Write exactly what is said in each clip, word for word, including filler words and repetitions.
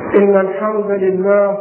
إن الحمد لله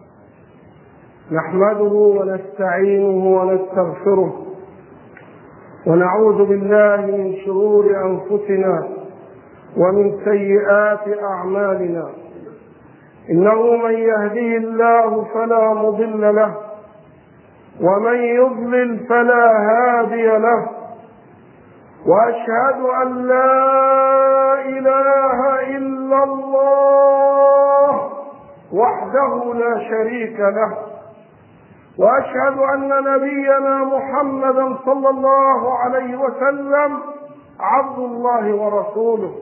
نحمده ونستعينه ونستغفره ونعوذ بالله من شرور أنفسنا ومن سيئات أعمالنا. إنه من يهديه الله فلا مضل له ومن يضلل فلا هادي له، وأشهد أن لا إله إلا الله وحده لا شريك له، وأشهد أن نبينا محمدا صلى الله عليه وسلم عبد الله ورسوله.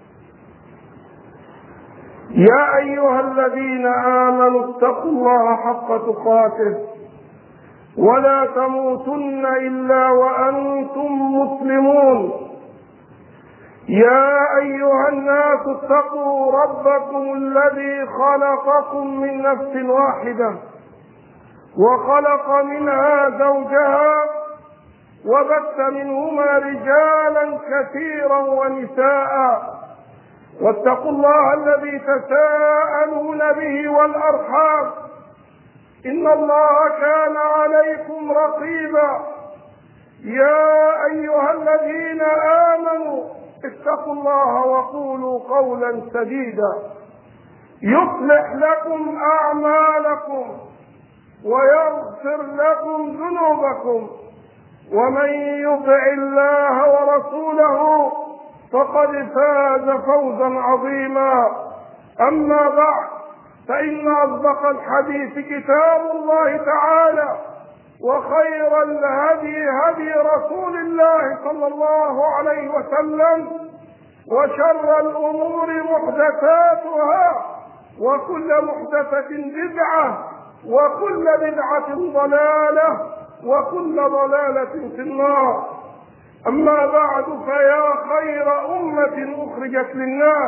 يا أيها الذين آمنوا اتقوا الله حق تقاته ولا تموتن إلا وأنتم مسلمون. يا أيها الناس اتقوا ربكم الذي خلقكم من نفس واحدة وخلق منها زوجها وبث منهما رجالا كثيرا ونساء، واتقوا الله الذي تساءلون به والأرحام إن الله كان عليكم رقيبا. يا أيها الذين آمنوا اتقوا الله وقولوا قولا سديدا يصلح لكم أعمالكم ويغفر لكم ذنوبكم، ومن يطع الله ورسوله فقد فاز فوزا عظيما. أما بعد، فإن أصدق الحديث كتاب الله تعالى، وخير الهدي هدي رسول الله صلى الله عليه وسلم، وشر الأمور محدثاتها، وكل محدثة بدعة، وكل بدعة ضلالة، وكل ضلالة في النار. أما بعد، فيا خير أمة أخرجت للناس،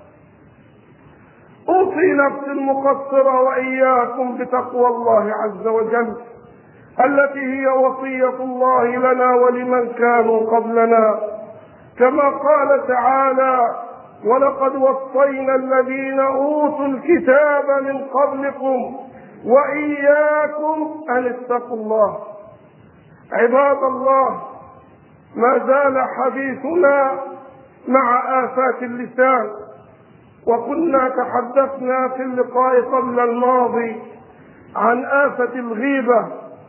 أوصي نفسي المقصرة وإياكم بتقوى الله عز وجل، التي هي وصية الله لنا ولمن كانوا قبلنا، كما قال تعالى: ولقد وصينا الذين أوتوا الكتاب من قبلكم وإياكم أن اتقوا الله. عباد الله، ما زال حديثنا مع آفات اللسان، وكنا تحدثنا في اللقاء قبل الماضي عن آفة الغيبة،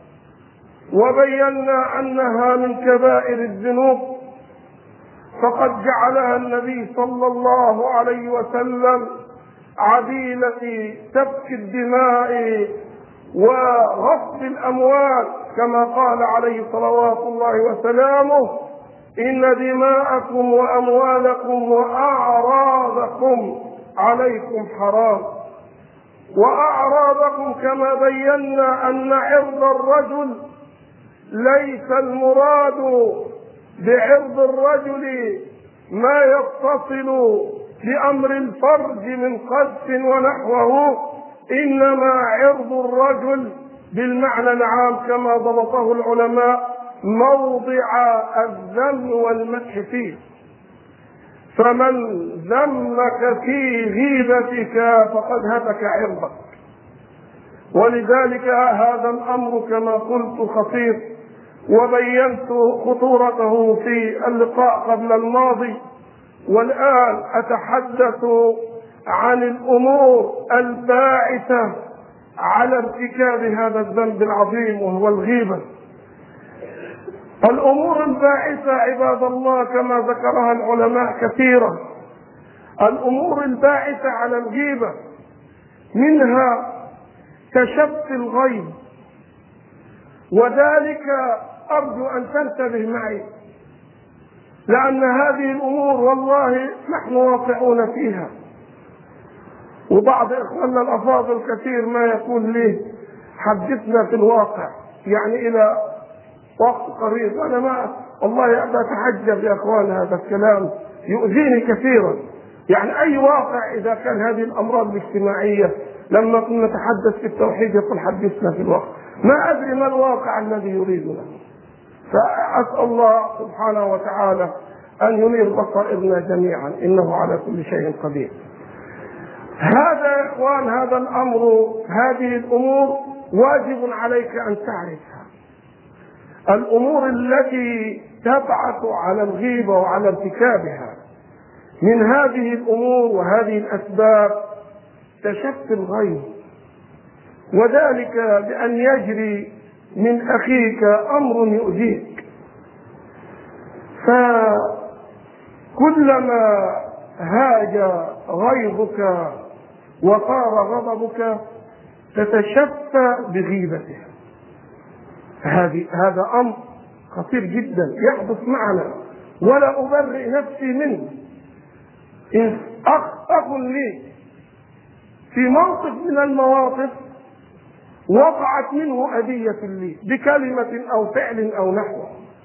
وبينا أنها من كبائر الذنوب، فقد جعلها النبي صلى الله عليه وسلم عديلة سفك الدماء وغصب الأموال، كما قال عليه صلوات الله وسلامه: إن دماءكم وأموالكم وأعراضكم عليكم حرام. وأعراضكم كما بينا أن عرض الرجل ليس المراد بعرض الرجل ما يتصل بأمر الفرج من قذف ونحوه، إنما عرض الرجل بالمعنى العام كما ضبطه العلماء موضع الذم والمدح فيه. فمن ذمك في غيبتك فقد هتك عرضك، ولذلك هذا الأمر كما قلت خطير، وبينت خطورته في اللقاء قبل الماضي. والآن أتحدث عن الأمور الباعثة على ارتكاب هذا الذنب العظيم وهو الغيبة. الأمور الباعثة عباد الله كما ذكرها العلماء كثيرا، الأمور الباعثة على الغيبة منها كشف الغيب، وذلك أرجو أن تنتبه معي، لأن هذه الأمور والله نحن واقعون فيها. وبعض إخواننا الأفاضل كثير ما يقول لي: حدثنا في الواقع، يعني إلى وقت قريب. أنا ما والله أتحجب يا أخوان، هذا الكلام يؤذيني كثيرا. يعني أي واقع إذا كان هذه الأمراض الاجتماعية، لما كنا نتحدث في التوحيد يقول حدثنا في الواقع، ما أدري ما الواقع الذي يريدنا. فأسأل الله سبحانه وتعالى أن ينير بصائرنا جميعا، إنه على كل شيء قدير. هذا يا إخوان، هذا الأمر، هذه الأمور واجب عليك أن تعرفها. الأمور التي تبعث على الغيبة وعلى ارتكابها، من هذه الأمور وهذه الأسباب تشفي الغيظ، وذلك بأن يجري من أخيك أمر يؤذيك، فكلما هاج غيظك وطار غضبك تتشفى بغيبته. هذه هذا أمر خطير جدا يحدث معنا، ولا أبرئ نفسي منه. إن أخ أخ لي في موقف من المواقف وقعت منه أذية لي بكلمة أو فعل أو نحوه،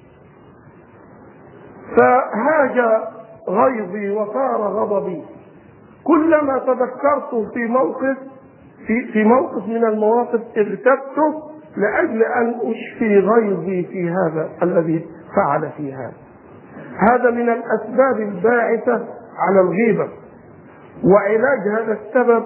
فهاج غيظي وصار غضبي، كلما تذكرت في موقف في في موقف من المواقف اغتبته لأجل أن أشفي غيظي في هذا الذي فعل في هذا. هذا من الأسباب الباعثة على الغيبة. وعلاج هذا السبب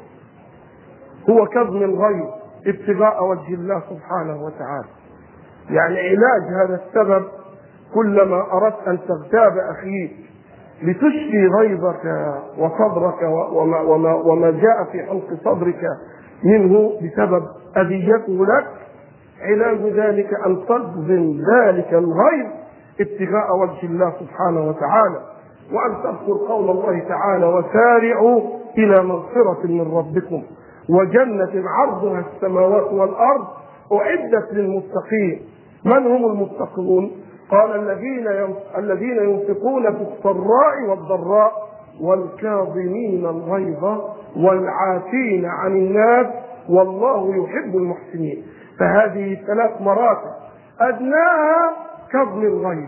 هو كظم الغيظ ابتغاء وجه الله سبحانه وتعالى. يعني علاج هذا السبب، كلما أردت أن تغتاب أخيك لتشفي غيظك وصبرك وما, وما, وما جاء في حلق صدرك منه بسبب أذيته لك، علاج ذلك أن تكظم ذلك الغيظ ابتغاء وجه الله سبحانه وتعالى، وأن تذكر قول الله تعالى: وسارعوا إلى مغفرة من ربكم وجنة عرضها السماوات والأرض أعدت للمتقين. من هم المتقون؟ قال: الذين الذين ينفقون في السراء والضراء والكاظمين الغيظ والعافين عن الناس والله يحب المحسنين. فهذه ثلاث مراتب، أدناها كظم الغيظ،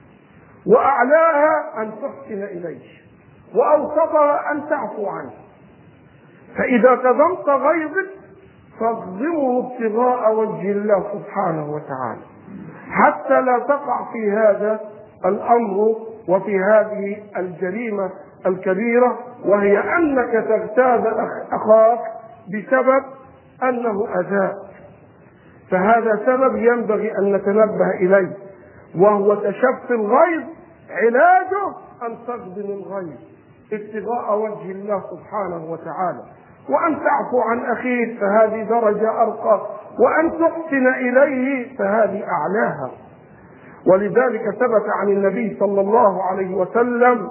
وأعلاها أن تحسن إليه، وأوسطها أن تعفو عنه. فإذا كظمت غيظك فاكظمه ابتغاء وجه الله سبحانه وتعالى، حتى لا تقع في هذا الأمر وفي هذه الجريمة الكبيرة، وهي أنك تغتاب أخاك بسبب أنه أذاك. فهذا سبب ينبغي أن نتنبه إليه، وهو تشفي الغيظ. علاجه أن تكظم الغيظ ابتغاء وجه الله سبحانه وتعالى، وأن تعفو عن أخيك فهذه درجة أرقى، وأن تحسن إليه فهذه أعلاها. ولذلك ثبت عن النبي صلى الله عليه وسلم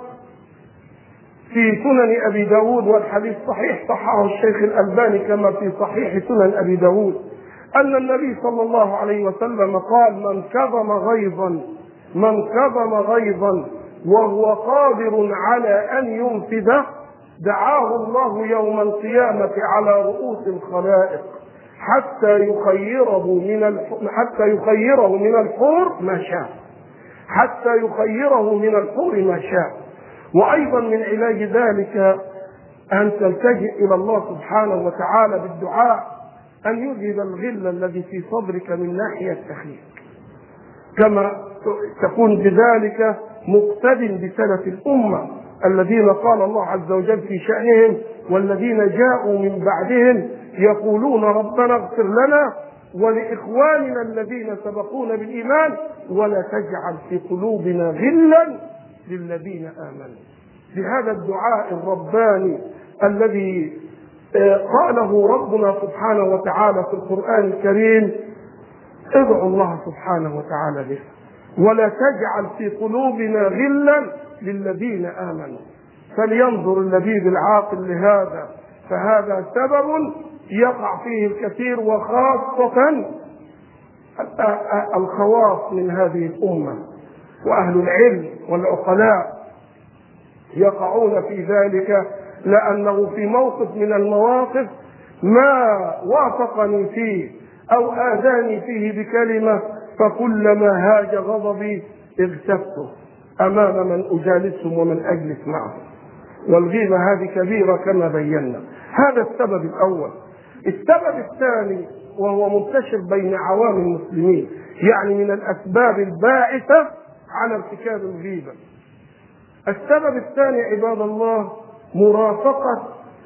في سنن أبي داود، والحديث صحيح صححه الشيخ الألباني كما في صحيح سنن أبي داود، أن النبي صلى الله عليه وسلم قال: من كظم غيظا من كظم غيظا وهو قادر على أن ينفذه دعاه الله يوم القيامة على رؤوس الخلائق حتى يخيره من حتى يخيره من الحور ما شاء حتى يخيره من الحور ما شاء. وأيضا من علاج ذلك أن تلتجئ إلى الله سبحانه وتعالى بالدعاء أن يذهب الغل الذي في صدرك من ناحية أخيك، كما تكون بذلك مقتد بسلف الأمة الذين قال الله عز وجل في شأنهم: والذين جاءوا من بعدهم يقولون ربنا اغفر لنا ولإخواننا الذين سبقونا بالإيمان ولا تجعل في قلوبنا غلا للذين آمنوا. بهذا الدعاء الرباني الذي قاله ربنا سبحانه وتعالى في القرآن الكريم، ادعوا الله سبحانه وتعالى به: ولا تجعل في قلوبنا غلا للذين آمنوا. فلينظر اللبيب العاقل لهذا، فهذا سبب يقع فيه الكثير، وخاصة الخواص من هذه الأمة وأهل العلم والعقلاء يقعون في ذلك، لأنه في موقف من المواقف ما وافقني فيه أو آذاني فيه بكلمة فكلما هاج غضبي اغتبته أمام من أجالسهم ومن أجلس معهم. والغيبة هذه كبيرة كما بينا. هذا السبب الأول. السبب الثاني وهو منتشر بين عوام المسلمين، يعني من الأسباب الباعثة على ارتكاب الغيبة. السبب الثاني عباد الله مرافقة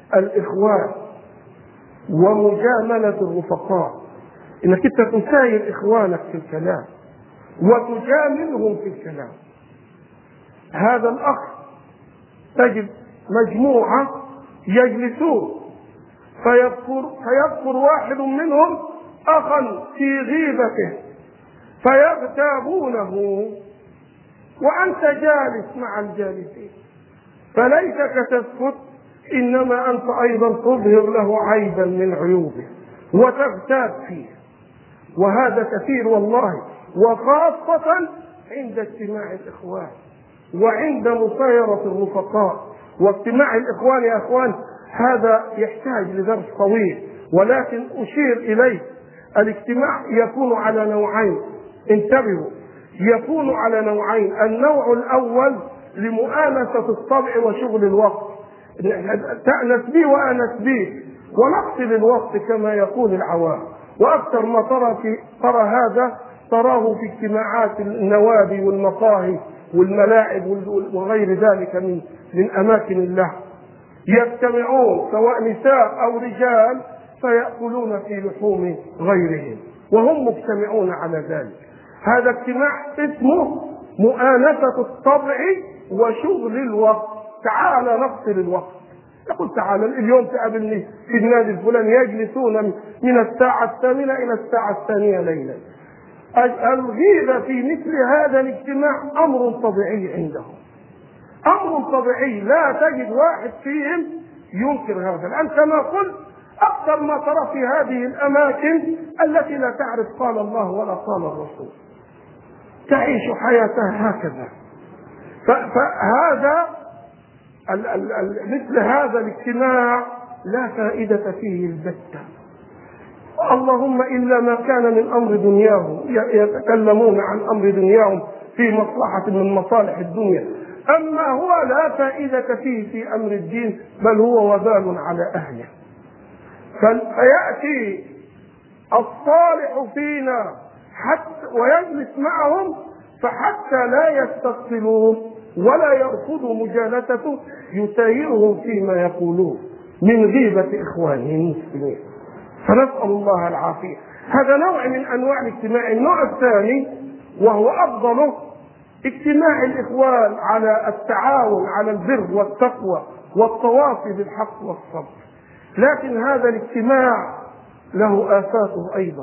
الإخوان ومجاملة الرفقاء، إنك أنت تساير إخوانك في الكلام وتجاملهم في الكلام. هذا الأخ تجد مجموعة يجلسون فيذكر, فيذكر واحد منهم أخا في غيبته فيغتابونه وأنت جالس مع الجالسين، فليتك تسكت، إنما أنت أيضا تظهر له عيبا من عيوبه وتغتاب فيه. وهذا كثير والله، وخاصة عند اجتماع الإخوان وعند مصايرة الرفقاء. واجتماع الإخوان يا أخوان هذا يحتاج لدرس طويل، ولكن أشير إليه. الاجتماع يكون على نوعين، انتبهوا، يكون على نوعين. النوع الأول لمؤانسة الطبع وشغل الوقت، تأنس بي وأنس بي ونقتل الوقت كما يقول العوام. وأكثر ما ترى في ترى هذا تراه في اجتماعات النوادي والمقاهي والملاعب وغير ذلك من من أماكن الله. يجتمعون سواء نساء أو رجال فيأكلون في لحوم غيرهم وهم مجتمعون على ذلك. هذا اجتماع اسمه مؤانسة الطبع وشغل الوقت. تعال نقتل الوقت، يقول تعال اليوم تقابلني في النادي الفلاني، يجلسون من الساعة الثامنة إلى الساعة الثانية ليلا. الغيبة في مثل هذا الاجتماع أمر طبيعي عندهم، أمر طبيعي، لا تجد واحد فيهم ينكر هذا. الآن كما قلت أكثر ما ترى في هذه الأماكن التي لا تعرف قال الله ولا قال الرسول، تعيش حياتها هكذا. فهذا ال ال ال مثل هذا الاجتماع لا فائدة فيه البتة، اللهم إلا ما كان من أمر دنياهم، يتكلمون عن أمر دنياهم في مصلحة من مصالح الدنيا، أما هو لا فائدة فيه في أمر الدين، بل هو وبال على أهله. فيأتي الصالح فينا حتى ويجلس معهم فحتى لا يستقبلون ولا يرفضوا مجالسته يسايرهم فيما يقولون من غيبة إخوانه المسلمين، فنسأل الله العافية. هذا نوع من أنواع الاجتماع. النوع الثاني وهو أفضله اجتماع الإخوان على التعاون على البر والتقوى والتواصي بالحق والصبر، لكن هذا الاجتماع له آفاته أيضا.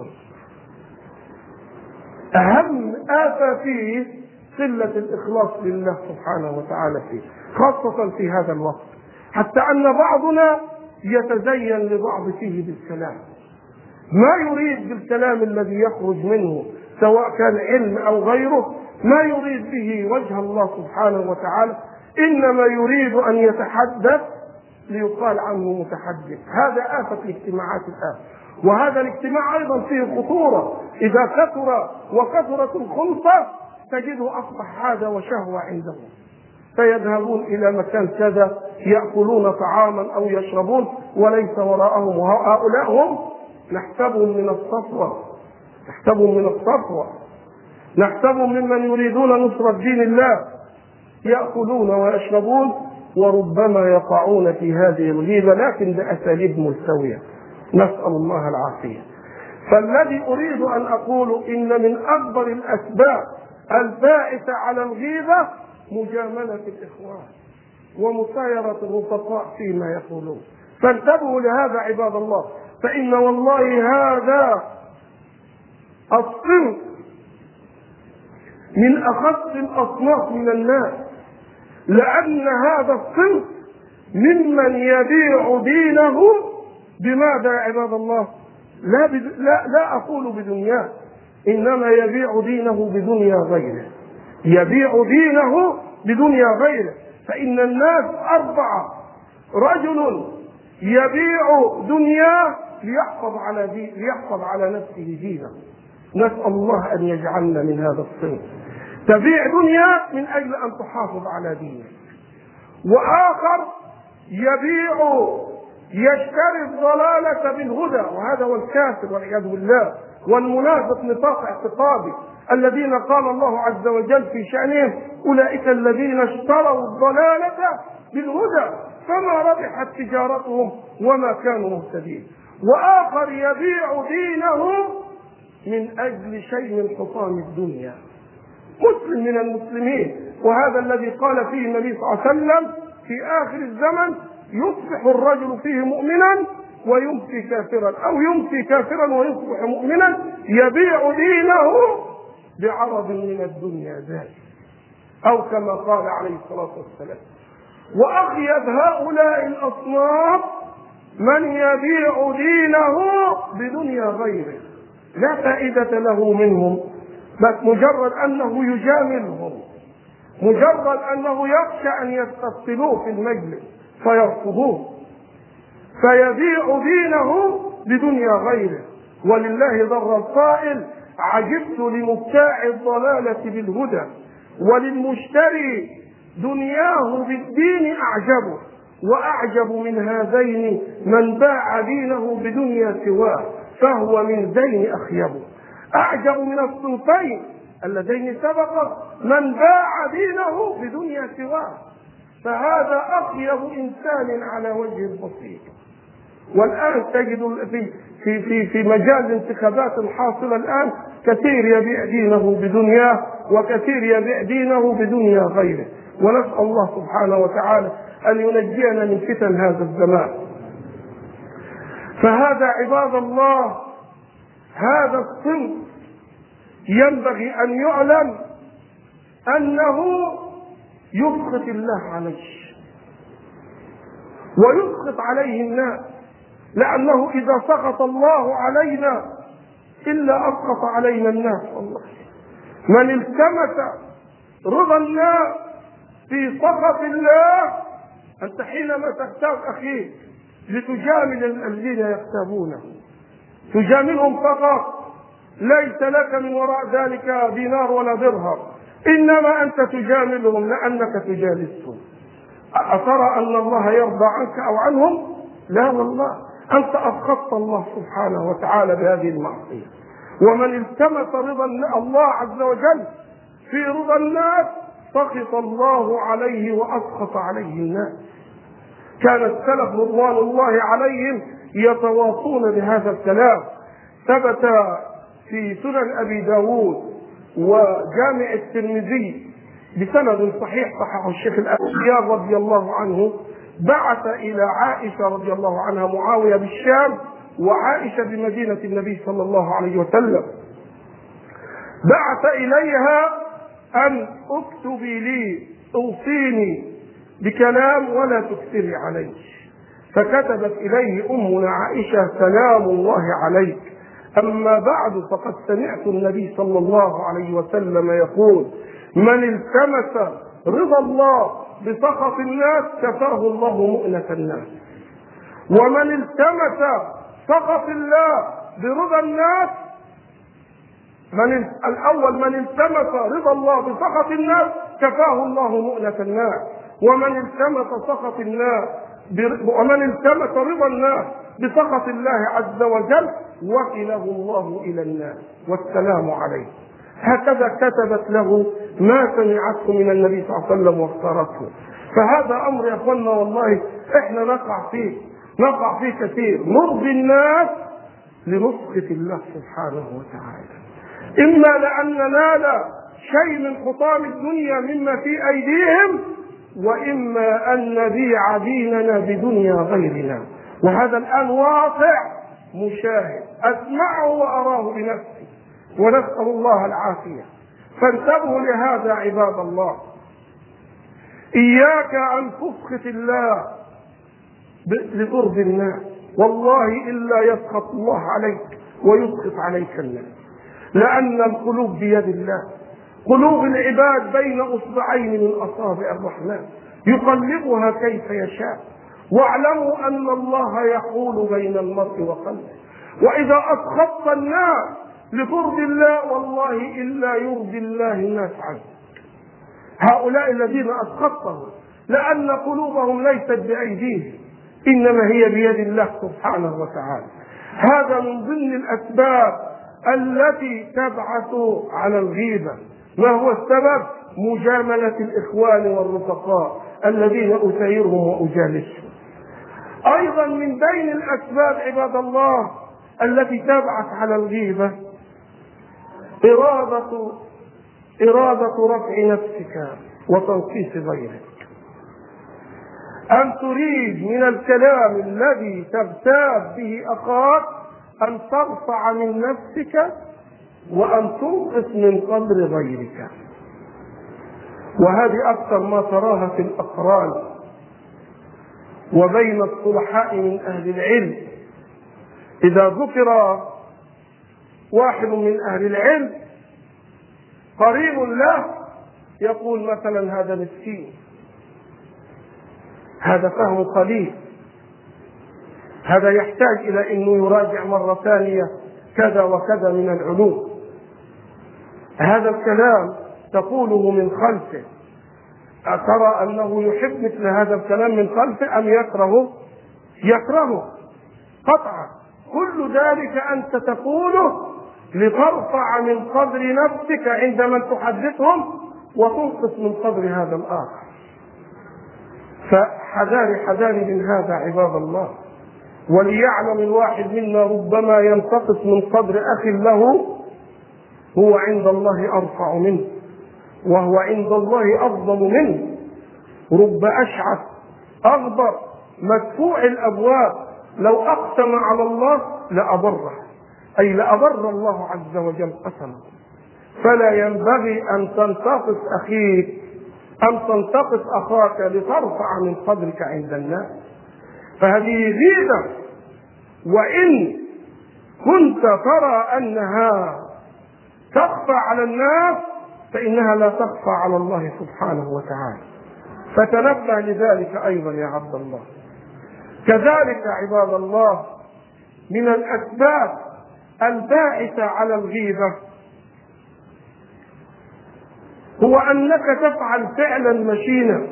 أهم آفة فيه قلة الإخلاص لله سبحانه وتعالى فيه، خاصة في هذا الوقت، حتى أن بعضنا يتزين لبعض فيه بالكلام، ما يريد بالكلام الذي يخرج منه سواء كان علم أو غيره، ما يريد به وجه الله سبحانه وتعالى، إنما يريد أن يتحدث ليقال عنه متحدث. هذا آفة الاجتماعات الآن. وهذا الاجتماع أيضا فيه خطورة، إذا كثر وكثرت الخلطة تجده أصبح عادة وشهوة عندهم، فيذهبون إلى مكان كذا يأكلون طعاما أو يشربون وليس وراءهم، وهؤلاء هم نحسبهم من الصفوة، نحسبهم من الصفوة، نحسبهم ممن يريدون نصرة دين الله، يأكلون ويشربون وربما يقعون في هذه الغيبة لكن بأساليب مستوية، نسأل الله العافية. فالذي أريد أن أقول إن من أكبر الأسباب الباعثة على الغيبة مجاملة الإخوان ومسايرة الرفقاء فيما يقولون. فانتبهوا لهذا عباد الله، فإن والله هذا الصنف من أخص الأصناف من الناس، لأن هذا الصنف ممن يبيع دينه بماذا يا عباد الله؟ لا, بد... لا, لا أقول بدنياه، إنما يبيع دينه بدنيا غيره، يبيع دينه بدنيا غيره. فإن الناس أربعة، رجل يبيع دنياه ليحفظ على دي... ليحفظ على نفسه دينه، نسأل الله أن يجعلنا من هذا الصنف. تبيع دنيا من أجل أن تحافظ على دينك. وآخر يبيع يشتري الضلالة بالهدى، وهذا هو الكافر والعياذ بالله والمنافق نطاق اعتقادي، الذين قال الله عز وجل في شأنهم أولئك الذين اشتروا الضلالة بالهدى فما ربحت تجارتهم وما كانوا مهتدين. وآخر يبيع دينه من أجل شيء من حطام الدنيا، مسلم من المسلمين، وهذا الذي قال فيه النبي صلى الله عليه وسلم في آخر الزمن يصبح الرجل فيه مؤمنا ويمسي كافرا، أو يمسي كافرا ويصبح مؤمنا، يبيع دينه بعرض من الدنيا ذلك، أو كما قال عليه الصلاة والسلام. وأخيب هؤلاء الأصناف من يبيع دينه بدنيا غيره، لا فائدة له منهم، بس مجرد أنه يجاملهم، مجرد أنه يخشى أن يستفصلوه في المجلس فيرفضوه، فيبيع دينه بدنيا غيره. ولله ضر القائل: عجبت لمبتاع الضلالة بالهدى وللمشتري دنياه بالدين أعجبه، وأعجب من هذين من باع دينه بدنيا سواه فهو من ذين أخيبه. أعجب من الصنفين اللذين سبق من باع دينه بدنيا سواه، فهذا أخيب إنسان على وجه البسيط. والآن تجد في في في في مجال الانتخابات الحاصلة الآن كثير يبيع دينه بدنياه، وكثير يبيع دينه بدنيا غيره. ونسأل الله سبحانه وتعالى أن ينجينا من فتن هذا الزمان. فهذا عباد الله، هذا الصنف ينبغي أن يعلم أنه يسخط الله عليه ويسخط عليه الناس، لأنه إذا سخط الله علينا إلا أسخط علينا الناس. والله من التمس رضا الناس في سخط الله، أنت حينما تغتاب أخيك لتجامل الذين يغتابونه، تجاملهم فقط، ليس لك من وراء ذلك دينار ولا درهم، إنما أنت تجاملهم لأنك تجالسهم. أترى أن الله يرضى عنك أو عنهم؟ لا والله، أنت أسخطت الله سبحانه وتعالى بهذه المعصية. ومن التمس رضا الله عز وجل في رضا الناس سخط الله عليه وأسخط عليه الناس. كان السلف رضوان الله عليهم يتواصون بهذا الكلام. ثبت في سنن أبي داود وجامع الترمذي بسند صحيح صححه الشيخ الألباني رضي الله عنه، بعث إلى عائشة رضي الله عنها معاوية بالشام، وعائشة بمدينة النبي صلى الله عليه وسلم. بعث إليها أن اكتبي لي، اوصيني بكلام ولا تكثري عليه. فكتبت إليه أمنا عائشة: سلام الله عليك، أما بعد فقد سمعت النبي صلى الله عليه وسلم يقول: من التمس رضا الله بسخط الناس كفاه الله مؤنة الناس، ومن التمس سخط الله برضا الناس، من الأول من التمس رضا الله بسخط الناس كفاه الله مؤنة الناس، ومن التمس سخط الناس ومن التمس رضا الناس بسخط الله عز وجل وكله الله إلى الناس والسلام عليه. هكذا كتبت له ما سمعته من النبي صلى الله عليه وسلم واختارته. فهذا أمر يا أخوانا والله إحنا نقع فيه نقع فيه كثير، نرضي الناس لنسخط الله سبحانه وتعالى، إما لأن ننال شيء من حطام الدنيا مما في أيديهم، وإما أن نبيع ديننا بدنيا غيرنا. وهذا الآن واقع مشاهد، أسمعه وأراه بنفسي، ونسأل الله العافية. فانتبهوا لهذا عباد الله. إياك أن تسخط الله لترضي الناس، والله إلا يسخط الله عليك ويسخط عليك الناس، لأن القلوب بيد الله. قلوب العباد بين أصبعين من أصابع الرحمن يقلبها كيف يشاء. واعلموا أن الله يحول بين المرء وقلبه. وإذا أسخطت الناس لترضي الله، والله إلا يرضي الله الناس عنه. هؤلاء الذين أسخطتهم لأن قلوبهم ليست بأيديهم، إنما هي بيد الله سبحانه وتعالى. هذا من ضمن الأسباب التي تبعث على الغيبة. ما هو السبب؟ مجاملة الإخوان والرفقاء الذين أسيرهم وأجالسهم. أيضا من بين الأسباب عباد الله التي تبعث على الغيبة إرادة إرادة رفع نفسك وتنقيص غيرك، أن تريد من الكلام الذي تغتاب به أخاك أن ترفع من نفسك وأن تنقص من قدر غيرك. وهذه أكثر ما تراها في الأقران وبين الصلحاء من أهل العلم. إذا ذكر واحد من أهل العلم قريب له يقول مثلا هذا مسكين، هذا فهم قليل، هذا يحتاج إلى أنه يراجع مرة ثانية كذا وكذا من العلوم. هذا الكلام تقوله من خلفه، أترى أنه يحب مثل هذا الكلام من خلفه أم يكرهه؟ يكرهه قطعا. كل ذلك أنت تقوله لترفع من قدر نفسك عندما تحدثهم وتنقص من قدر هذا الآخر. فحذاري حذاري من هذا عباد الله. وليعلم الواحد منا ربما ينتقص من قدر أخ له هو عند الله أرفع منه، وهو عند الله أفضل منه. رب أشعث أغبر مدفوع الأبواب لو أقسم على الله لأبره، أي لأبر الله عز وجل قسمه. فلا ينبغي أن تنتقص أخيك، أن تنتقص أخاك لترفع من قدرك عند الناس. فهذه غيبة، وإن كنت ترى أنها تخفى على الناس فإنها لا تخفى على الله سبحانه وتعالى. فتنبه لذلك أيضا يا عبد الله. كذلك عباد الله من الأسباب الباعثة على الغيبة هو أنك تفعل فعلا مشينا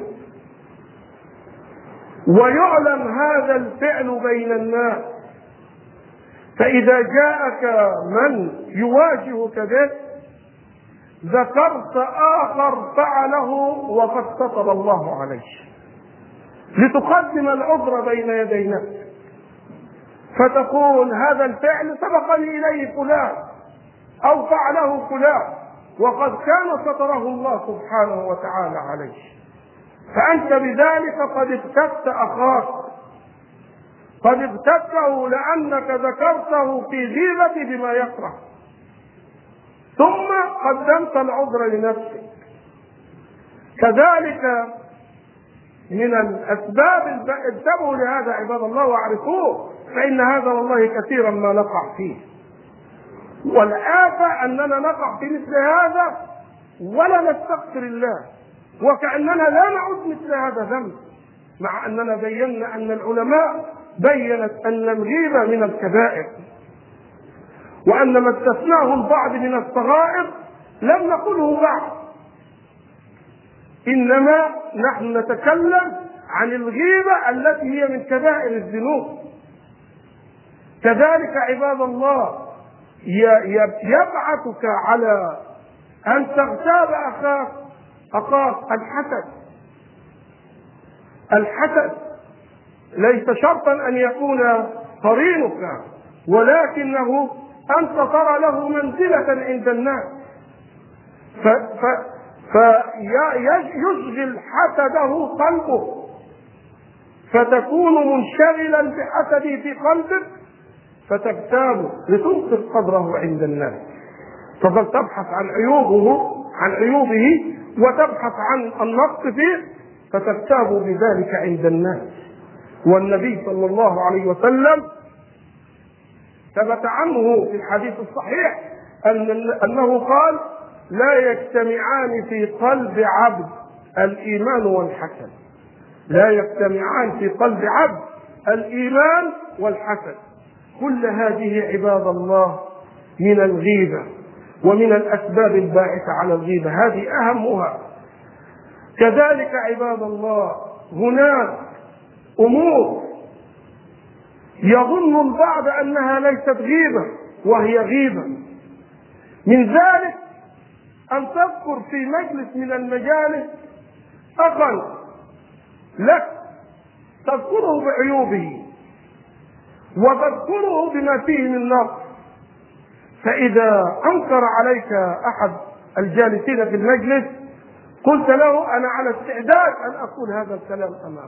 ويعلم هذا الفعل بين الناس، فإذا جاءك من يواجهك به ذكرت آخر فعله وقد ستر الله عليه لتقدم العذر بين يدي نفسك، فتقول هذا الفعل سبقني إليه فلان أو فعله فلان وقد كان ستره الله سبحانه وتعالى عليه. فأنت بذلك قد اغتبت أخاك، قد اغتبته لأنك ذكرته في غيبة بما يكره، ثم قدمت العذر لنفسك. كذلك من الأسباب انتبهوا لهذا عباد الله واعرفوه، فإن هذا والله كثيرا ما نقع فيه. والآفة أننا نقع في مثل هذا ولا نستغفر الله وكأننا لا نعد مثل هذا ذنب، مع أننا بينا أن العلماء بيّنت أن الغيبة من الكبائر، وأن ما استثناه البعض من الصغائر لم نقله بعد، إنما نحن نتكلم عن الغيبة التي هي من كبائر الذنوب. كذلك عباد الله يبعثك على أن تغتاب أخاك أخاك الحسد. الحسد ليس شرطا أن يكون قرينك، ولكنه أنت ترى له منزلة عند الناس فيشغل حسده قلبه، فتكون منشغلا بحسده في قلبك فتغتابه لتنقص قدره عند الناس. فقد تبحث عن عيوبه عن عيوبه وتبحث عن النقص فيه فتغتاب بذلك عند الناس. والنبي صلى الله عليه وسلم ثبت عنه في الحديث الصحيح أنه قال لا يجتمعان في قلب عبد الإيمان والحسد، لا يجتمعان في قلب عبد الإيمان والحسد. كل هذه عباد الله من الغيبة ومن الأسباب الباعثة على الغيبة، هذه أهمها. كذلك عباد الله هناك أمور يظن البعض أنها ليست غيبة وهي غيبة. من ذلك أن تذكر في مجلس من المجالس أخا لك تذكره بعيوبه وتذكره بما فيه من نقص، فإذا أنكر عليك أحد الجالسين في المجلس قلت له أنا على استعداد أن أقول هذا الكلام أمامه،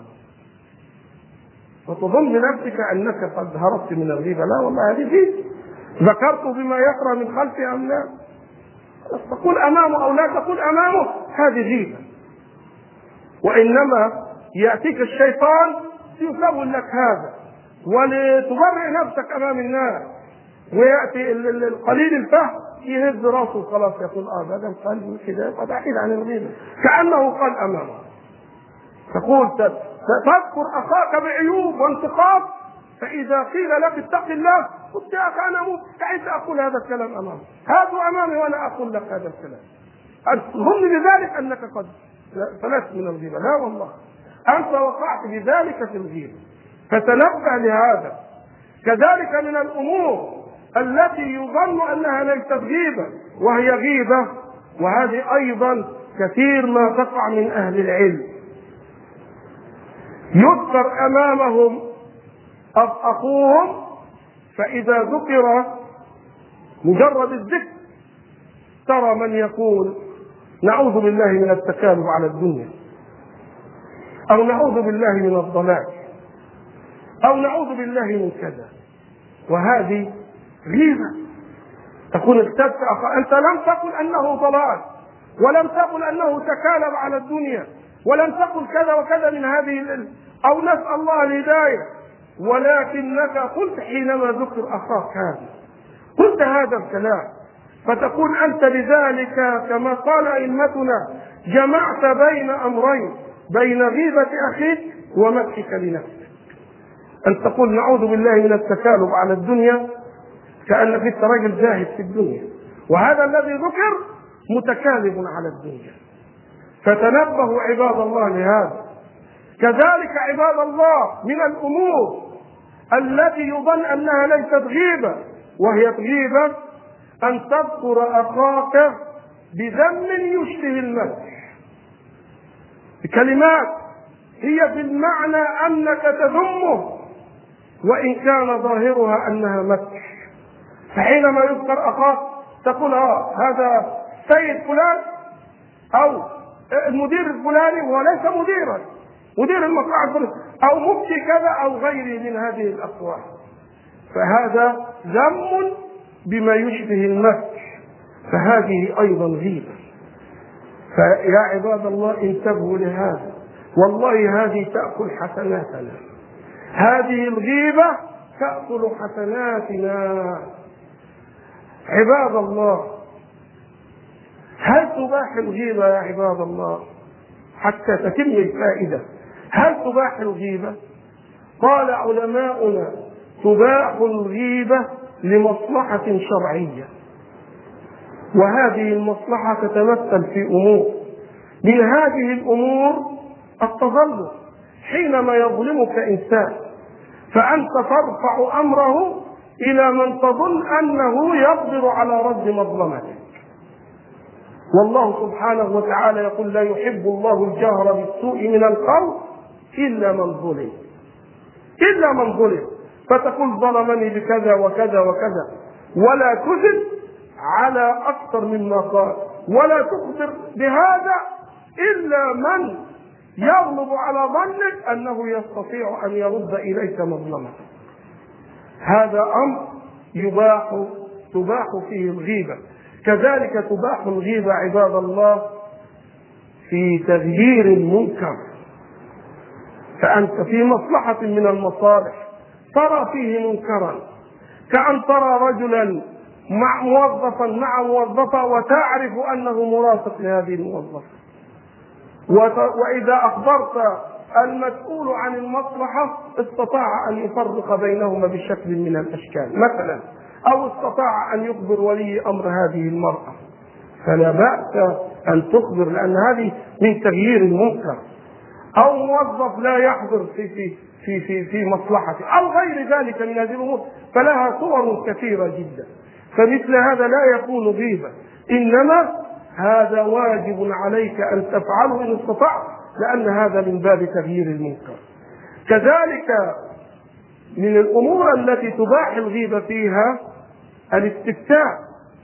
وتظن بنفسك أنك قد هربت من الغيبة. لا والله هذه فيه، ذكرت بما يقرأ من خلفه أم لا؟ تقول أمامه أو لا تقول أمامه هذه غيبة. وإنما يأتيك الشيطان يسول لك هذا ولتبرئ نفسك أمام الناس، ويأتي القليل الفهم يهز راسه خلاص يقول اه هذا القلب كذا قد أحيد عن الغيبة، كأنه قال أمامه. تقول تذكر أخاك بعيوب وانتقاص، فإذا قيل لك اتق الله قلت يا أخي أنا مستعد أقول هذا الكلام أمامه، هذا أمامي وأنا أقول لك هذا الكلام. أظن بذلك أنك قد فلست من الغيبة. لا والله، أنت وقعت بذلك في الغيبة، فتنبه لهذا. كذلك من الأمور التي يظن أنها ليست غيبة وهي غيبة، وهذه أيضا كثير ما تقع من أهل العلم، يذكر أمامهم أخوهم، فإذا ذكر مجرد الذكر ترى من يقول نعوذ بالله من التكالب على الدنيا، أو نعوذ بالله من الضلال، أو نعوذ بالله من كذا، وهذه غيبة. تكون اغتبت أخا، أنت لم تقل أنه ضلال، ولم تقل أنه تكالب على الدنيا، ولم تقل كذا وكذا من هذه ال... أو نسأل الله الهداية، ولكنك قلت حينما ذكر أخاك هذا قلت هذا الكلام، فتكون أنت لذلك كما قال أئمتنا جمعت بين أمرين، بين غيبة أخيك ومدحك لنفسك. أن تقول نعوذ بالله من التكالب على الدنيا كأنك أنت رجل زاهد في الدنيا، وهذا الذي ذكر متكالب على الدنيا. فتنبهوا عباد الله لهذا. كذلك عباد الله من الأمور التي يظن أنها ليست غيبة وهي غيبة أن تذكر أخاك بذم يشبه المدح، بكلمات هي في المعنى أنك تذمه وإن كان ظاهرها أنها مدح. فحينما يذكر أخاك تقول اه هذا سيد فلان أو المدير الفلاني وهو ليس مديرا، مدير المصلحة الفلانية أو مفتي كذا أو غيره من هذه الأقوال، فهذا ذم بما يشبه المدح، فهذه أيضا غيبة. فيا عباد الله انتبهوا لهذا، والله هذه تأكل حسناتنا، هذه الغيبة تأكل حسناتنا. عباد الله هل تباح الغيبة يا عباد الله؟ حتى تتم الفائدة، هل تباح الغيبة؟ قال علماؤنا تباح الغيبة لمصلحة شرعية، وهذه المصلحة تتمثل في أمور، من هذه الأمور التظلم، حينما يظلمك إنسان فأنت ترفع أمره إلى من تظن أنه يقدر على رد مظلمته. والله سبحانه وتعالى يقول لا يحب الله الجهر بالسوء من القول إلا من ظلم، إلا من ظلم، فتقول ظلمني بكذا وكذا وكذا، ولا تزد على أكثر مما قال، ولا تخبر بهذا إلا من يغلب على ظنك أنه يستطيع أن يرد إليك مظلمته. هذا أمر يباح تباح فيه الغيبة. كذلك تباح الغيبة عباد الله في تغيير المنكر، فأنت في مصلحة من المصالح ترى فيه منكرا، كأن ترى رجلا مع موظفا مع موظفة وتعرف أنه مرافق لهذه الموظفة، وإذا أخبرت المسؤول عن المصلحة استطاع أن يفرق بينهما بشكل من الأشكال مثلا، أو استطاع أن يخبر ولي أمر هذه المرأة، فلا بأس أن تخبر، لأن هذه من تغيير المنكر. أو موظف لا يحضر في في في في, في مصلحته أو غير ذلك من هذه الأمور، فلها صور كثيرة جدا. فمثل هذا لا يكون غيبة، إنما هذا واجب عليك أن تفعله إن استطعت لأن هذا من باب تغيير المنكر. كذلك من الأمور التي تباح الغيبة فيها الاستفتاء،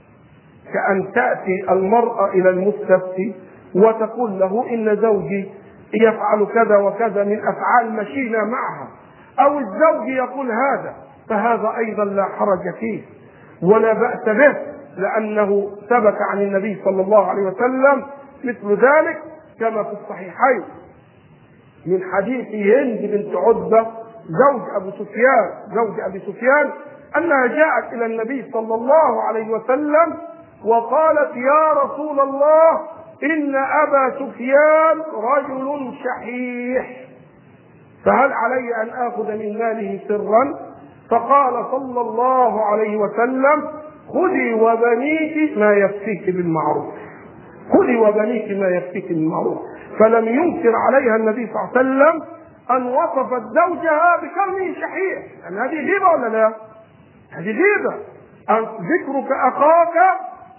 كأن تأتي المرأة إلى المستفتي وتقول له إن زوجي يفعل كذا وكذا من أفعال مشينا معها، أو الزوج يقول هذا، فهذا أيضا لا حرج فيه ولا بأس به، لأنه ثبت عن النبي صلى الله عليه وسلم مثل ذلك كما في الصحيحين من حديث هند بنت عتبة زوج أبو سفيان زوج أبي سفيان أنها جاءت إلى النبي صلى الله عليه وسلم وقالت: يا رسول الله، إن أبا سفيان رجل شحيح، فهل علي أن آخذ من ماله سرا؟ فقال صلى الله عليه وسلم: خذي وبنيك ما يكفيك بالمعروف، خذي وبنيك ما يكفيك بالمعروف. فلم ينكر عليها النبي صلى الله عليه وسلم أن وصفت زوجها بكونه شحيح، يعني هذه غيبة ولا لا؟ هذه غيبة، أن ذكرك أخاك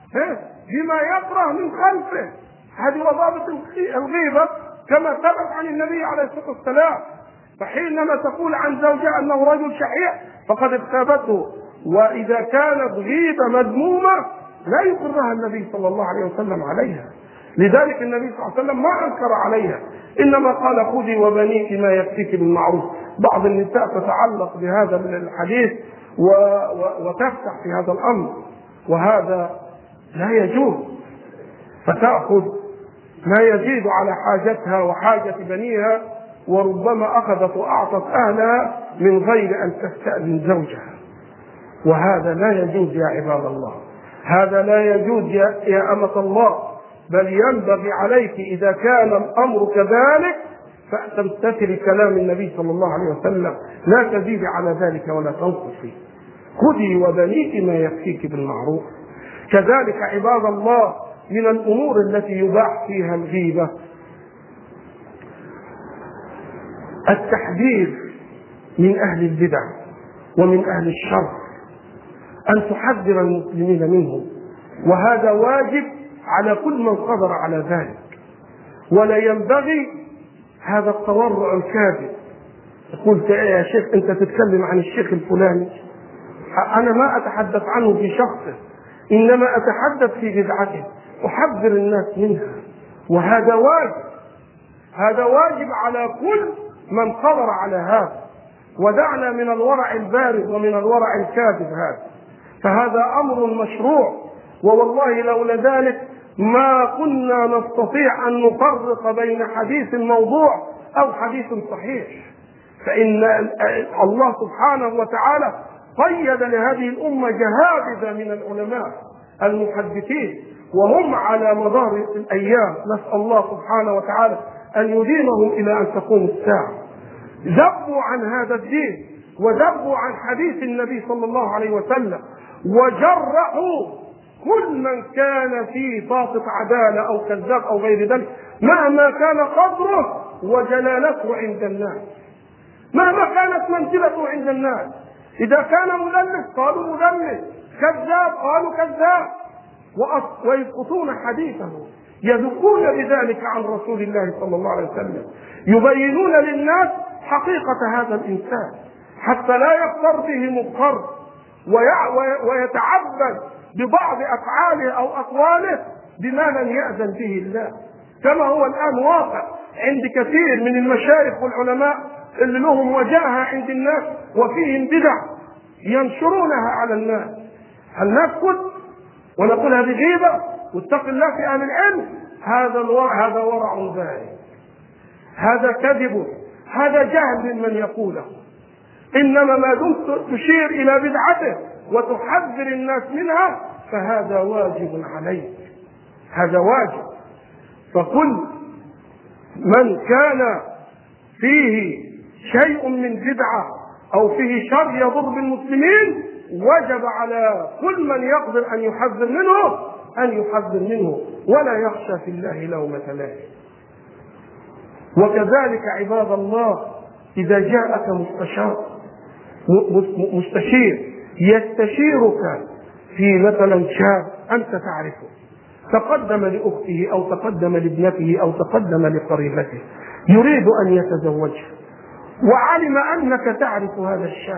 بما يكره من خلفه، هذه وضابط الغيبة كما ثبت عن النبي عليه الصلاة والسلام. فحينما تقول عن زوجها أنه رجل شحيح فقد اغتابته، وإذا كانت غيبة مذمومة لا يقرها النبي صلى الله عليه وسلم عليها. لذلك النبي صلى الله عليه وسلم ما أنكر عليها، إنما قال: خذي وبنيك ما يكفيك بالمعروف. بعض النساء تتعلق بهذا من الحديث و... و... وتفتح في هذا الأمر، وهذا لا يجوز، فتأخذ ما يزيد على حاجتها وحاجة بنيها، وربما أخذت وأعطت أهلها من غير أن تستأذن زوجها، وهذا لا يجوز يا عباد الله، هذا لا يجوز يا, يا أمة الله. بل ينبغي عليك إذا كان الأمر كذلك فتمتثل كلام النبي صلى الله عليه وسلم، لا تزيد على ذلك ولا تنقصي. خذي وبنيك ما يكفيك بالمعروف. كذلك عباد الله من الأمور التي يباح فيها الغيبة التحذير من أهل البدع ومن أهل الشر، أن تحذر المسلمين منهم، وهذا واجب على كل من قدر على ذلك. ولا ينبغي هذا التورع الكاذب، قلت يا شيخ أنت تتكلم عن الشيخ الفلاني، أنا ما أتحدث عنه في شخصه، إنما أتحدث في بدعته، أحذر الناس منها، وهذا واجب، هذا واجب على كل من قدر على هذا. ودعنا من الورع البارد ومن الورع الكاذب هذا، فهذا أمر مشروع، ووالله لولا ذلك ما كنا نستطيع أن نفرق بين حديث موضوع أو حديث صحيح. فإن الله سبحانه وتعالى قيد لهذه الأمة جهابذة من العلماء المحدثين، وهم على مدار الأيام نسأل الله سبحانه وتعالى أن يديمهم إلى أن تقوم الساعة، ذبوا عن هذا الدين وذبوا عن حديث النبي صلى الله عليه وسلم، وجرحوا كل من كان في ساقط عدالة أو كذاب أو غير ذلك مهما كان قدره وجلالته عند الناس، مهما كانت منزلته عند الناس. إذا كان مدلس قالوا مدلس، كذاب قالوا كذاب، ويسقطون حديثه، يذكون بذلك عن رسول الله صلى الله عليه وسلم، يبينون للناس حقيقة هذا الإنسان حتى لا يغتر به مغتر ويتعبد ببعض أفعاله أو أقواله بما لم يأذن به الله، كما هو الآن واقع عند كثير من المشايخ والعلماء اللي لهم وجاهة عند الناس وفيهم بدع ينشرونها على الناس. هل نسكت ونقول هذه غيبة واتق الله في أهل العلم؟ هذا الورع، هذا ورع ظاهر، هذا كذب، هذا جهل من يقوله. إنما ما دمت تشير إلى بدعته وتحذر الناس منها فهذا واجب عليك، هذا واجب. فكل من كان فيه شيء من بدعة أو فيه شر يضر بالمسلمين وجب على كل من يقدر أن يحذر منه أن يحذر منه ولا يخشى في الله لومة لائم. وكذلك عباد الله إذا جاءك مستشار مستشير يستشيرك في مثلا شاب أنت تعرفه تقدم لأخته أو تقدم لابنته أو تقدم لقريبته يريد أن يتزوجها، وعلم أنك تعرف هذا الشاب،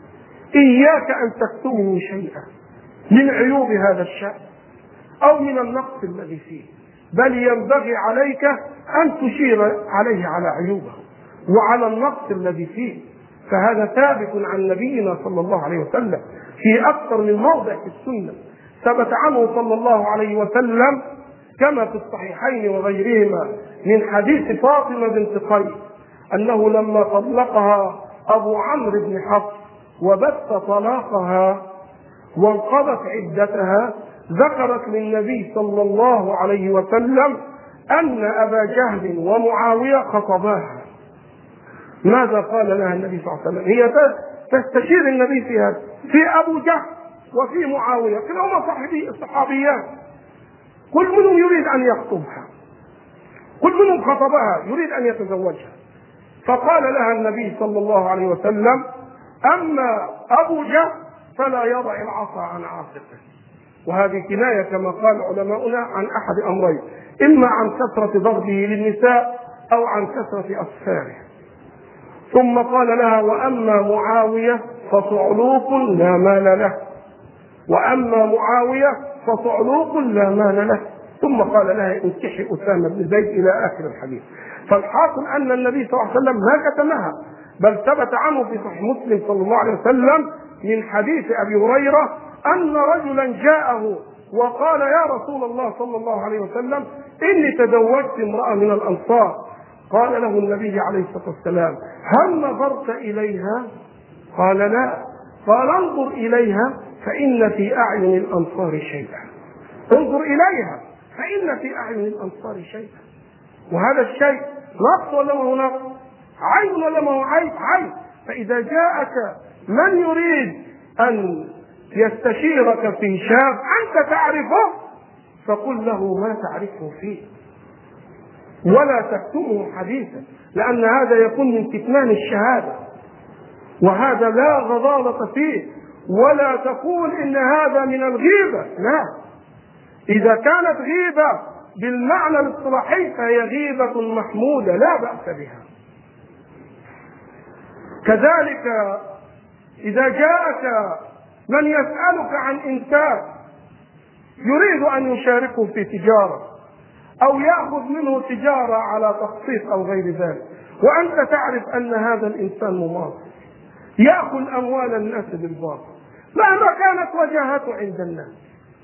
إياك أن تكتمه شيئا من عيوب هذا الشاب أو من النقص الذي فيه، بل ينبغي عليك أن تشير عليه على عيوبه وعلى النقص الذي فيه. فهذا ثابت عن نبينا صلى الله عليه وسلم في أكثر من موضع في السنة. ثبت عنه صلى الله عليه وسلم كما في الصحيحين وغيرهما من حديث فاطمة بنت قيس أنه لما طلقها أبو عمرو بن حفص وبث طلاقها وانقضت عدتها، ذكرت للنبي صلى الله عليه وسلم أن أبا جهل ومعاوية خطباها. ماذا قال لها النبي صلى الله عليه وسلم؟ هي تستشير النبي في هذا، في أبو جهل وفي معاوية، كلاهما صحابيان، كل منهم يريد أن يخطبها، كل منهم خطبها يريد أن يتزوجها. فقال لها النبي صلى الله عليه وسلم: أما أبو جهل فلا يضع العصا عن عاتقه. وهذه كناية كما قال علماؤنا عن أحد أمرين، إما عن كثرة ضربه للنساء أو عن كثرة أسفاره. ثم قال لها: وأما معاوية فصعلوك لا مال له، وأما معاوية فصعلوك لا مال له. ثم قال لها: انكحي أسامة بن زيد إلى آخر الحديث. فالحاصل أن النبي صلى الله عليه وسلم ما كتمها، بل ثبت عنه في صحيح مسلم صلى الله عليه وسلم من حديث أبي هريرة أن رجلا جاءه وقال: يا رسول الله صلى الله عليه وسلم، إني تزوجت امرأة من الأنصار. قال له النبي عليه الصلاة والسلام: هل نظرت إليها؟ قال: لا. قال: انظر إليها فإن في أعين الأنصار شيئا. انظر إليها فإن في أعين الأنصار شيئا. وهذا الشيء نقص ولا ما هو نقص؟ عيب ولا ما هو عيب؟ عيب. فإذا جاءك من يريد أن يستشيرك في شاب أنت تعرفه فقل له ما تعرفه فيه، ولا تكتمه حديثا، لأن هذا يكون من كتمان الشهادة، وهذا لا غضاضة فيه. ولا تقول إن هذا من الغيبة، لا. إذا كانت غيبة بالمعنى الاصطلاحي فهي غيبة محمودة لا بأس بها. كذلك إذا جاءك من يسألك عن إنسان يريد أن يشاركه في تجارة أو يأخذ منه تجارة على تخصيص أو غير ذلك، وأنت تعرف أن هذا الإنسان مماطل يأخذ أموال الناس بالباطل مهما كانت وجاهته عند الناس،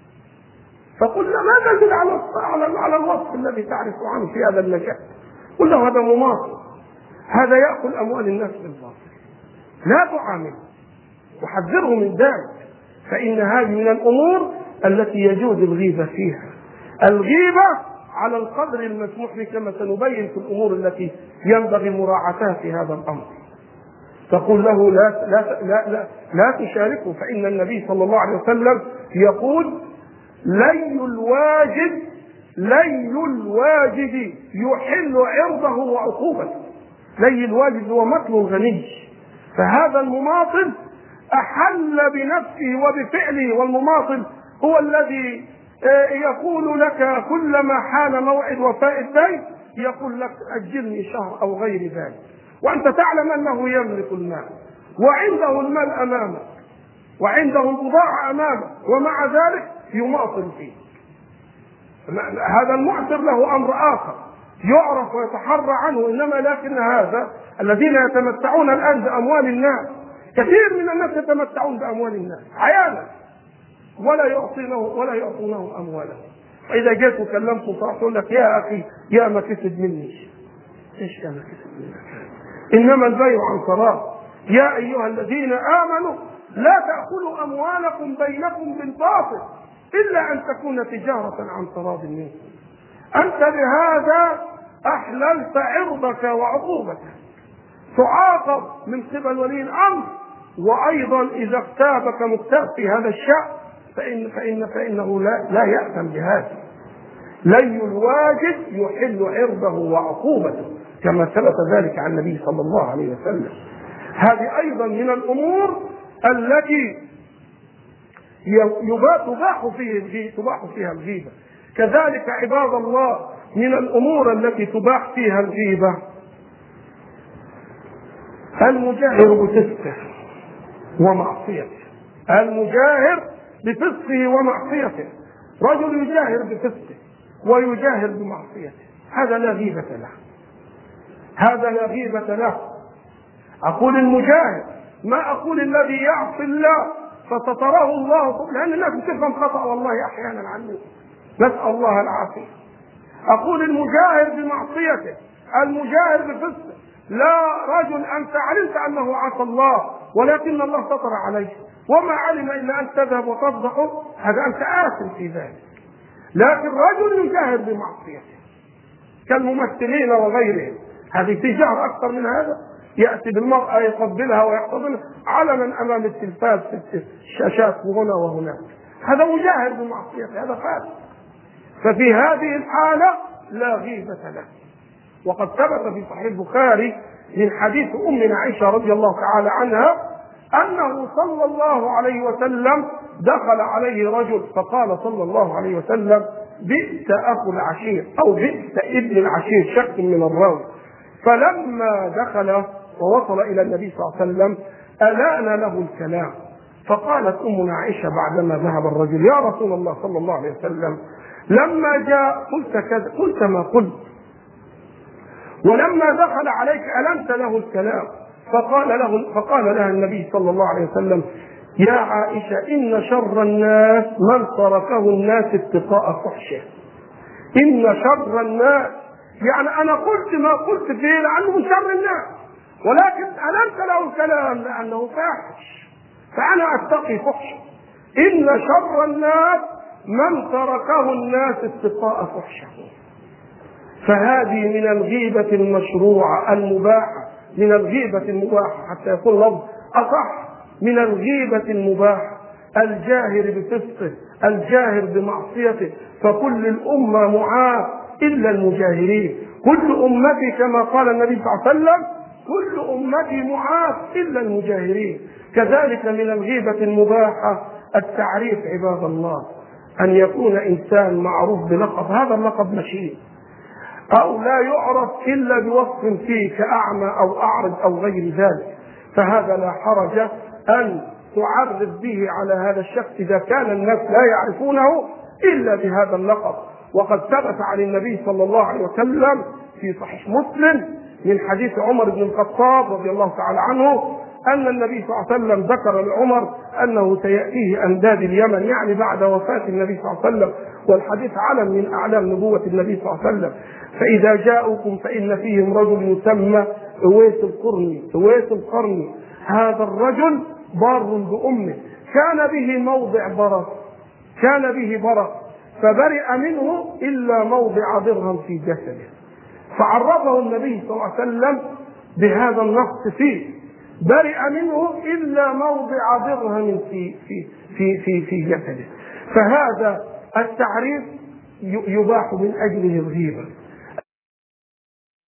فقل له ما تزل على على الوصف الذي تعرف عنه في هذا المجال، قل له هذا مماطل، هذا يأخذ أموال الناس بالباطل، لا تعامله وحذره من ذلك، فإن هذه من الأمور التي يجوز الغيبة فيها. الغيبة على القدر المسموح به كما سنبين في الأمور التي ينبغي مراعاتها في هذا الأمر. تقول له لا لا لا لا, لا تشاركه، فإن النبي صلى الله عليه وسلم يقول: لي الواجد لي الواجد يحل عرضه وعقوبته. لي الواجد هو مطل الغني، فهذا المماطل أحل بنفسه وبفعله، والمماطل هو الذي يقول لك كلما حان موعد وفاء الدين يقول لك أجلني شهر أو غير ذلك، وأنت تعلم أنه يملك المال وعنده المال أمامك وعنده البضاعة أمامك، ومع ذلك يماطل فيه. هذا المعسر له أمر آخر يعرف ويتحرى عنه، إنما لكن هذا الذين يتمتعون الآن بأموال الناس، كثير من الناس يتمتعون بأموال الناس عيانا ولا يعطونه ولا يعطونه أموالهم، فإذا جيت وكلمته صح يقول لك: يا أخي يا ما كسب مني. إيش يا ما كسب منك؟ إنما البيع عن تراض. يا أيها الذين آمنوا لا تأكلوا أموالكم بينكم بالباطل إلا أن تكون تجارة عن تراض منكم. أنت بهذا أحللت عرضك وعقوبتك، تعاقب من قبل ولي الأمر، وأيضا إذا اغتابك مغتاب في هذا الشأن فإن فإن فإنه لا لا يأثم بهذا. لي الواجد يحل عرضه وعقوبته كما ثبت ذلك عن النبي صلى الله عليه وسلم. هذه أيضا من الأمور التي تباح فيه تباح فيها الغيبة. كذلك عباد الله من الأمور التي تباح فيها الغيبة المجاهر بفسقه ومعصيته. المجاهر بفسقه ومعصيته، رجل يجاهر بفسقه ويجاهر بمعصيته، هذا لا غيبة له، هذا لا غيبة له. أقول المجاهر، ما أقول الذي يعصي الله فستراه الله، لأن الناس تفهم خطأ والله أحيانا عني، نسأل الله العافية. أقول المجاهر بمعصيته، المجاهر بفسقه، لا رجل أنت علمت أنه عصى الله ولكن الله ستر عليه وما علم إلا أن تذهب وتفضحه، هذا أنت آثم في ذلك. لكن رجل يجاهر بمعصيته كالممثلين وغيرهم، هذه في جهر أكثر من هذا، يأتي بالمرأة يقبلها ويحتضنها علنا أمام التلفاز في الشاشات هنا وهناك، هذا مجاهر بمعصيته، هذا فاسد. ففي هذه الحالة لا غيبة له. وقد ثبت في صحيح البخاري من حديث أمنا عائشة رضي الله تعالى عنها أنه صلى الله عليه وسلم دخل عليه رجل فقال صلى الله عليه وسلم: بئس أخو العشير، أو بئس ابن العشير، شك من الراوي. فلما دخل ووصل إلى النبي صلى الله عليه وسلم ألان له الكلام، فقالت أمنا عائشة بعدما ذهب الرجل: يا رسول الله صلى الله عليه وسلم، لما جاء قلت كذا، قلت ما قلت، ولما دخل عليك ألنت له الكلام. فقال له فقال لها النبي صلى الله عليه وسلم: يا عائشة، إن شر الناس من تركه الناس اتقاء فحشه. إن شر الناس، يعني أنا قلت ما قلت فيه لأنه من شر الناس، ولكن ألنت له الكلام لأنه فاحش، فأنا أتقي فحشه. إن شر الناس من تركه الناس اتقاء فحشه. فهذه من الغيبة المشروعة المباحة، من الغيبة المباحة حتى يكون لفظ أصح، من الغيبة المباحة الجاهر بفسقه، الجاهر بمعصيته. فكل الأمة معاف إلا المجاهرين، كل أمتي كما قال النبي صلى الله عليه وسلم: كل أمتي معاف إلا المجاهرين. كذلك من الغيبة المباحة التعريف عباد الله، أن يكون إنسان معروف بلقب، هذا اللقب مشين، أو لا يعرف إلا بوصف فيه كأعمى أو أعرج أو غير ذلك، فهذا لا حرج أن تعرف به على هذا الشخص إذا كان الناس لا يعرفونه إلا بهذا اللقب. وقد ثبت عن النبي صلى الله عليه وسلم في صحيح مسلم من حديث عمر بن الخطاب رضي الله تعالى عنه أن النبي صلى الله عليه وسلم ذكر لعمر أنه سيأتيه أنداد اليمن، يعني بعد وفاة النبي صلى الله عليه وسلم، والحديث علم من أعلام نبوة النبي صلى الله عليه وسلم: فإذا جاءوكم فإن فيهم رجل يسمى أويس القرني، أويس القرني، هذا الرجل بار بأمه، كان به موضع برص، كان به برص، فبرئ منه إلا موضع درهم في جسده، فعرفه النبي صلى الله عليه وسلم بهذا النص فيه: برئ منه إلا موضع درهم في في في في في جسده. فهذا التعريف يباح من أجله الغيبة.